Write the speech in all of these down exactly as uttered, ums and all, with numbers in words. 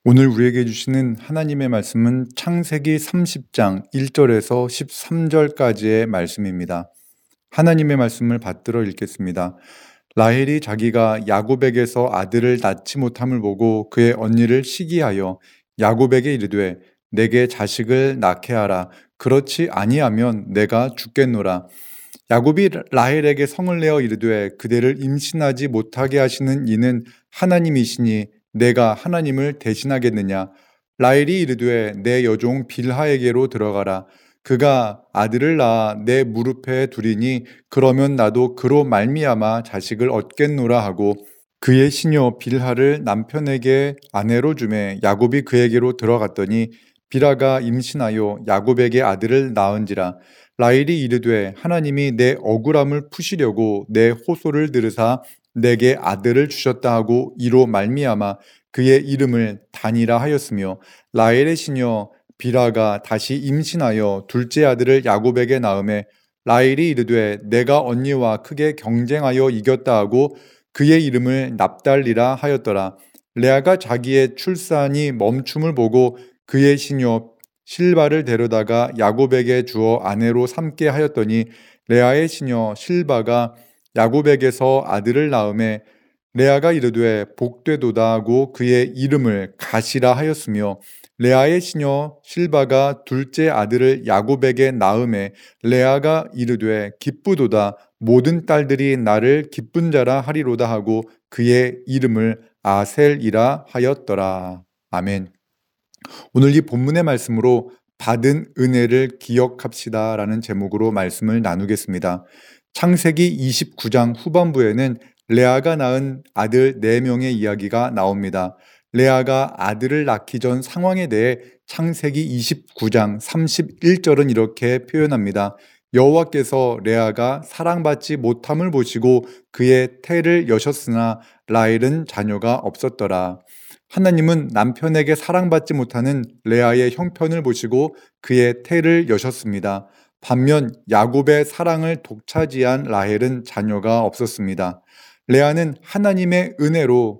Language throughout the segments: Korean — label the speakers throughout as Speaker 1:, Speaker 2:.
Speaker 1: 오늘 우리에게 주시는 하나님의 말씀은 창세기 삼십 장 일 절에서 십삼 절까지의 말씀입니다. 하나님의 말씀을 받들어 읽겠습니다. 라헬이 자기가 야곱에게서 아들을 낳지 못함을 보고 그의 언니를 시기하여 야곱에게 이르되 내게 자식을 낳게 하라. 그렇지 아니하면 내가 죽겠노라. 야곱이 라헬에게 성을 내어 이르되 그대를 임신하지 못하게 하시는 이는 하나님이시니 내가 하나님을 대신하겠느냐. 라헬이 이르되 내 여종 빌하에게로 들어가라. 그가 아들을 낳아 내 무릎에 두리니 그러면 나도 그로 말미암아 자식을 얻겠노라 하고 그의 시녀 빌하를 남편에게 아내로 주매 야곱이 그에게로 들어갔더니 빌하가 임신하여 야곱에게 아들을 낳은지라. 라헬이 이르되 하나님이 내 억울함을 푸시려고 내 호소를 들으사 내게 아들을 주셨다 하고 이로 말미암아 그의 이름을 단이라 하였으며 라헬의 시녀 빌하가 다시 임신하여 둘째 아들을 야곱에게 낳음에 라헬이 이르되 내가 언니와 크게 경쟁하여 이겼다 하고 그의 이름을 납달리라 하였더라. 레아가 자기의 출산이 멈춤을 보고 그의 시녀 실바를 데려다가 야곱에게 주어 아내로 삼게 하였더니 레아의 시녀 실바가 야곱에게서 아들을 낳음에 레아가 이르되 복되도다 하고 그의 이름을 가시라 하였으며 레아의 시녀 실바가 둘째 아들을 야곱에게 낳음에 레아가 이르되 기쁘도다 모든 딸들이 나를 기쁜 자라 하리로다 하고 그의 이름을 아셀이라 하였더라. 아멘. 오늘 이 본문의 말씀으로 받은 은혜를 기억합시다 라는 제목으로 말씀을 나누겠습니다. 창세기 이십구 장 후반부에는 레아가 낳은 아들 네 명의 이야기가 나옵니다. 레아가 아들을 낳기 전 상황에 대해 창세기 이십구 장 삼십일 절은 이렇게 표현합니다. 여호와께서 레아가 사랑받지 못함을 보시고 그의 태를 여셨으나 라헬은 자녀가 없었더라. 하나님은 남편에게 사랑받지 못하는 레아의 형편을 보시고 그의 태를 여셨습니다. 반면 야곱의 사랑을 독차지한 라헬은 자녀가 없었습니다. 레아는 하나님의 은혜로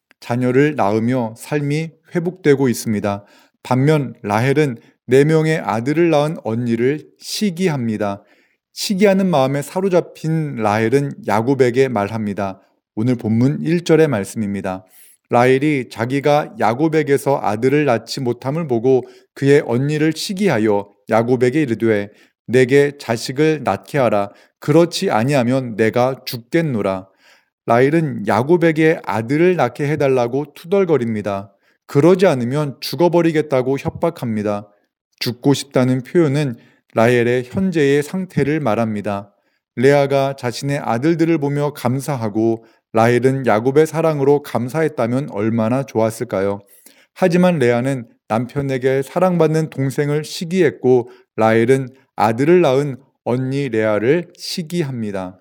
Speaker 1: 자녀를 낳으며 삶이 회복되고 있습니다. 반면 라헬은 네 명의 아들을 낳은 언니를 시기합니다. 시기하는 마음에 사로잡힌 라헬은 야곱에게 말합니다. 오늘 본문 일 절의 말씀입니다. 라헬이 자기가 야곱에게서 아들을 낳지 못함을 보고 그의 언니를 시기하여 야곱에게 이르되 내게 자식을 낳게 하라. 그렇지 아니하면 내가 죽겠노라. 라헬은 야곱에게 아들을 낳게 해달라고 투덜거립니다. 그러지 않으면 죽어버리겠다고 협박합니다. 죽고 싶다는 표현은 라헬의 현재의 상태를 말합니다. 레아가 자신의 아들들을 보며 감사하고 라헬은 야곱의 사랑으로 감사했다면 얼마나 좋았을까요? 하지만 레아는 남편에게 사랑받는 동생을 시기했고 라헬은 아들을 낳은 언니 레아를 시기합니다.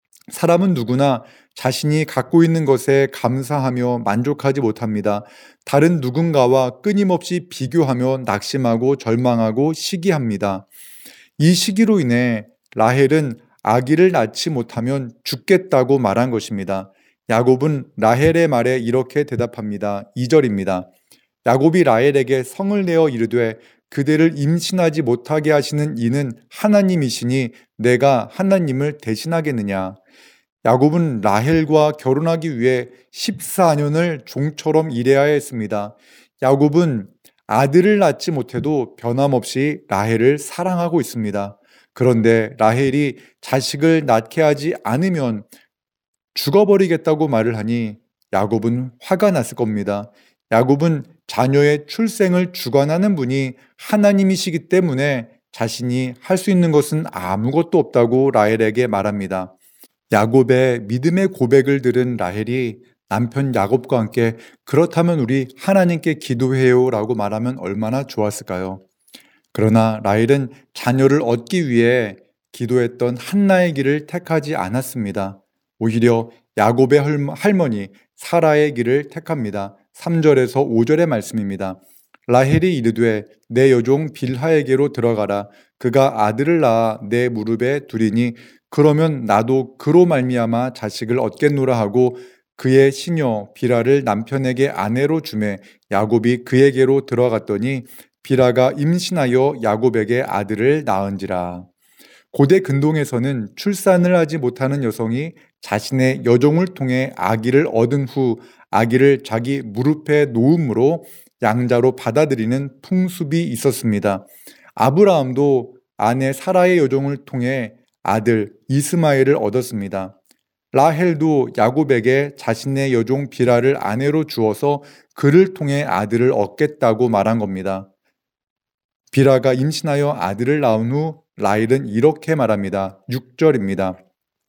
Speaker 1: 사람은 누구나 자신이 갖고 있는 것에 감사하며 만족하지 못합니다. 다른 누군가와 끊임없이 비교하며 낙심하고 절망하고 시기합니다. 이 시기로 인해 라헬은 아기를 낳지 못하면 죽겠다고 말한 것입니다. 야곱은 라헬의 말에 이렇게 대답합니다. 이 절입니다. 야곱이 라헬에게 성을 내어 이르되 그대를 임신하지 못하게 하시는 이는 하나님이시니 내가 하나님을 대신하겠느냐. 야곱은 라헬과 결혼하기 위해 십사 년을 종처럼 일해야 했습니다. 야곱은 아들을 낳지 못해도 변함없이 라헬을 사랑하고 있습니다. 그런데 라헬이 자식을 낳게 하지 않으면 죽어버리겠다고 말을 하니 야곱은 화가 났을 겁니다. 야곱은 자녀의 출생을 주관하는 분이 하나님이시기 때문에 자신이 할 수 있는 것은 아무것도 없다고 라헬에게 말합니다. 야곱의 믿음의 고백을 들은 라헬이 남편 야곱과 함께 그렇다면 우리 하나님께 기도해요 라고 말하면 얼마나 좋았을까요? 그러나 라헬은 자녀를 얻기 위해 기도했던 한나의 길을 택하지 않았습니다. 오히려 야곱의 할머니 사라의 길을 택합니다. 삼 절에서 오 절의 말씀입니다. 라헬이 이르되 내 여종 빌하에게로 들어가라. 그가 아들을 낳아 내 무릎에 두리니 그러면 나도 그로 말미암아 자식을 얻겠노라 하고 그의 시녀 비라를 남편에게 아내로 주매 야곱이 그에게로 들어갔더니 비라가 임신하여 야곱에게 아들을 낳은지라. 고대 근동에서는 출산을 하지 못하는 여성이 자신의 여종을 통해 아기를 얻은 후 아기를 자기 무릎에 놓음으로 양자로 받아들이는 풍습이 있었습니다. 아브라함도 아내 사라의 여종을 통해 아들 이스마엘을 얻었습니다. 라헬도 야곱에게 자신의 여종 비라를 아내로 주어서 그를 통해 아들을 얻겠다고 말한 겁니다. 비라가 임신하여 아들을 낳은 후 라헬은 이렇게 말합니다. 육 절입니다.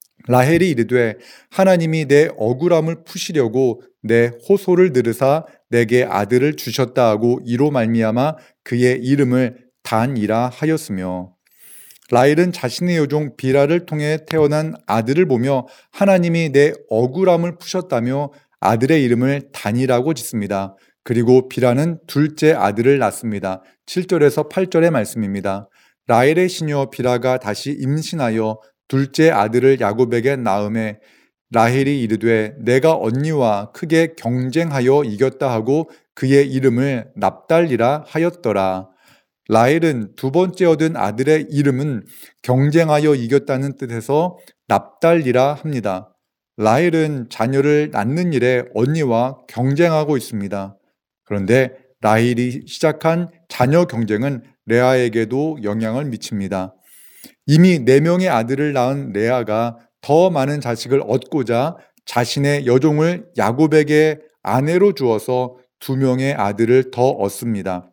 Speaker 1: 라헬이 이르되 하나님이 내 억울함을 푸시려고 내 호소를 들으사 내게 아들을 주셨다 하고 이로 말미암아 그의 이름을 단이라 하였으며, 라헬은 자신의 여종 비라를 통해 태어난 아들을 보며 하나님이 내 억울함을 푸셨다며 아들의 이름을 단이라고 짓습니다. 그리고 비라는 둘째 아들을 낳습니다. 칠 절에서 팔 절의 말씀입니다. 라헬의 시녀 비라가 다시 임신하여 둘째 아들을 야곱에게 낳음에 라헬이 이르되 내가 언니와 크게 경쟁하여 이겼다 하고 그의 이름을 납달리라 하였더라. 라헬은 두 번째 얻은 아들의 이름은 경쟁하여 이겼다는 뜻에서 납달리라 합니다. 라헬은 자녀를 낳는 일에 언니와 경쟁하고 있습니다. 그런데 라헬이 시작한 자녀 경쟁은 레아에게도 영향을 미칩니다. 이미 네 명의 아들을 낳은 레아가 더 많은 자식을 얻고자 자신의 여종을 야곱에게 아내로 주어서 두 명의 아들을 더 얻습니다.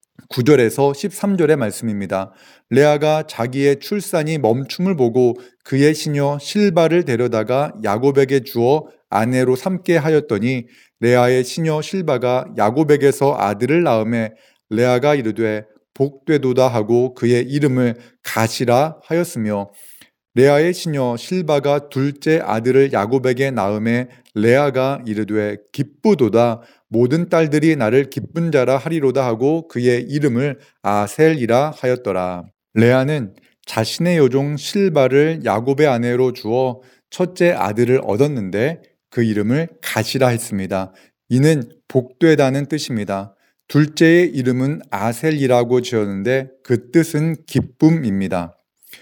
Speaker 1: 구 절에서 십삼 절의 말씀입니다. 레아가 자기의 출산이 멈춤을 보고 그의 시녀 실바를 데려다가 야곱에게 주어 아내로 삼게 하였더니 레아의 시녀 실바가 야곱에게서 아들을 낳음에 레아가 이르되 복되도다 하고 그의 이름을 가시라 하였으며, 레아의 시녀 실바가 둘째 아들을 야곱에게 낳음에 레아가 이르되 기쁘도다 모든 딸들이 나를 기쁜 자라 하리로다 하고 그의 이름을 아셀이라 하였더라. 레아는 자신의 여종 실바를 야곱의 아내로 주어 첫째 아들을 얻었는데 그 이름을 가시라 했습니다. 이는 복되다는 뜻입니다. 둘째의 이름은 아셀이라고 지었는데 그 뜻은 기쁨입니다.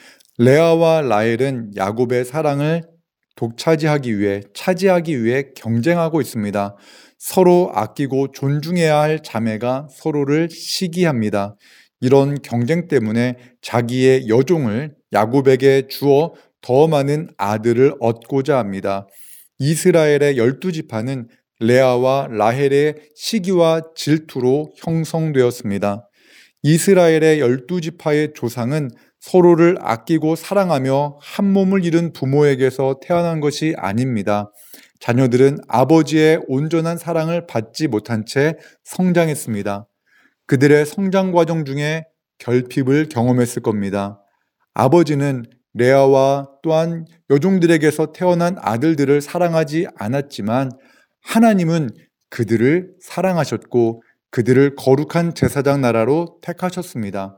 Speaker 1: 레아와 라헬은 야곱의 사랑을 독차지하기 위해 차지하기 위해 경쟁하고 있습니다. 서로 아끼고 존중해야 할 자매가 서로를 시기합니다. 이런 경쟁 때문에 자기의 여종을 야곱에게 주어 더 많은 아들을 얻고자 합니다. 이스라엘의 열두 지파는 레아와 라헬의 시기와 질투로 형성되었습니다. 이스라엘의 열두 지파의 조상은 서로를 아끼고 사랑하며 한 몸을 이룬 부모에게서 태어난 것이 아닙니다. 자녀들은 아버지의 온전한 사랑을 받지 못한 채 성장했습니다. 그들의 성장 과정 중에 결핍을 경험했을 겁니다. 아버지는 레아와 또한 여종들에게서 태어난 아들들을 사랑하지 않았지만 하나님은 그들을 사랑하셨고 그들을 거룩한 제사장 나라로 택하셨습니다.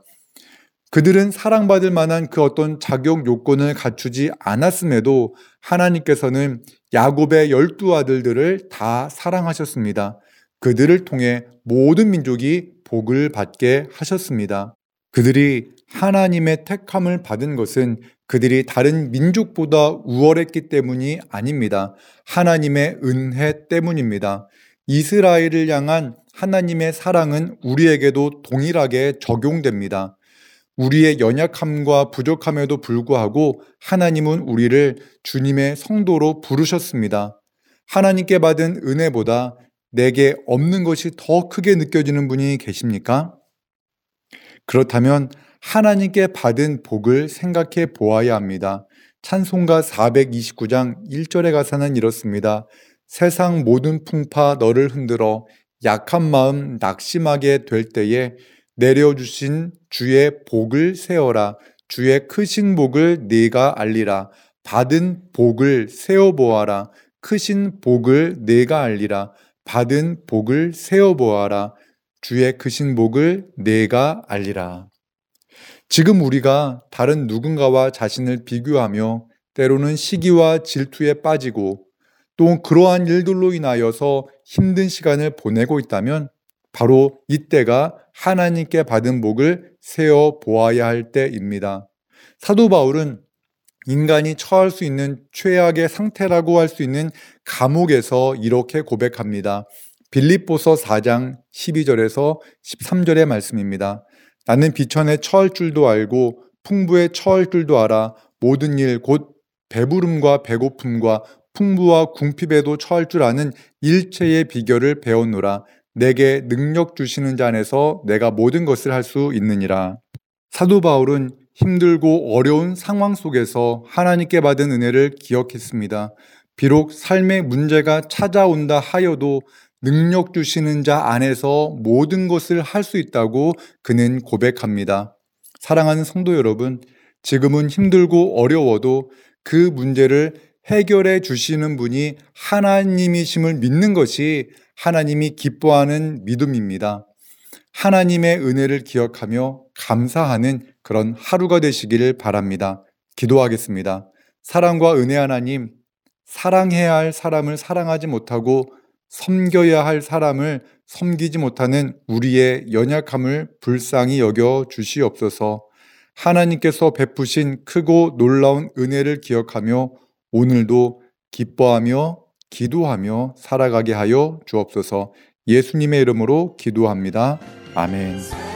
Speaker 1: 그들은 사랑받을 만한 그 어떤 자격 요건을 갖추지 않았음에도 하나님께서는 야곱의 열두 아들들을 다 사랑하셨습니다. 그들을 통해 모든 민족이 복을 받게 하셨습니다. 그들이 하나님의 택함을 받은 것은 그들이 다른 민족보다 우월했기 때문이 아닙니다. 하나님의 은혜 때문입니다. 이스라엘을 향한 하나님의 사랑은 우리에게도 동일하게 적용됩니다. 우리의 연약함과 부족함에도 불구하고 하나님은 우리를 주님의 성도로 부르셨습니다. 하나님께 받은 은혜보다 내게 없는 것이 더 크게 느껴지는 분이 계십니까? 그렇다면 하나님께 받은 복을 생각해 보아야 합니다. 찬송가 사백이십구 장 일 절의 가사는 이렇습니다. 세상 모든 풍파 너를 흔들어 약한 마음 낙심하게 될 때에 내려주신 주의 복을 세어라. 주의 크신 복을 네가 알리라. 받은 복을 세어보아라. 크신 복을 네가 알리라. 받은 복을 세어보아라. 주의 크신 복을 네가 알리라. 지금 우리가 다른 누군가와 자신을 비교하며 때로는 시기와 질투에 빠지고 또 그러한 일들로 인하여서 힘든 시간을 보내고 있다면 바로 이때가 하나님께 받은 복을 세어 보아야 할 때입니다. 사도 바울은 인간이 처할 수 있는 최악의 상태라고 할 수 있는 감옥에서 이렇게 고백합니다. 빌립보서 사 장 십이 절에서 십삼 절의 말씀입니다. 나는 비천에 처할 줄도 알고 풍부에 처할 줄도 알아 모든 일 곧 배부름과 배고픔과 풍부와 궁핍에도 처할 줄 아는 일체의 비결을 배웠노라. 내게 능력 주시는 자 안에서 내가 모든 것을 할 수 있느니라. 사도 바울은 힘들고 어려운 상황 속에서 하나님께 받은 은혜를 기억했습니다. 비록 삶의 문제가 찾아온다 하여도 능력 주시는 자 안에서 모든 것을 할 수 있다고 그는 고백합니다. 사랑하는 성도 여러분, 지금은 힘들고 어려워도 그 문제를 해결해 주시는 분이 하나님이심을 믿는 것이 하나님이 기뻐하는 믿음입니다. 하나님의 은혜를 기억하며 감사하는 그런 하루가 되시기를 바랍니다. 기도하겠습니다. 사랑과 은혜 하나님, 사랑해야 할 사람을 사랑하지 못하고 섬겨야 할 사람을 섬기지 못하는 우리의 연약함을 불쌍히 여겨 주시옵소서. 하나님께서 베푸신 크고 놀라운 은혜를 기억하며 오늘도 기뻐하며 기도하며 살아가게 하여 주옵소서. 예수님의 이름으로 기도합니다. 아멘.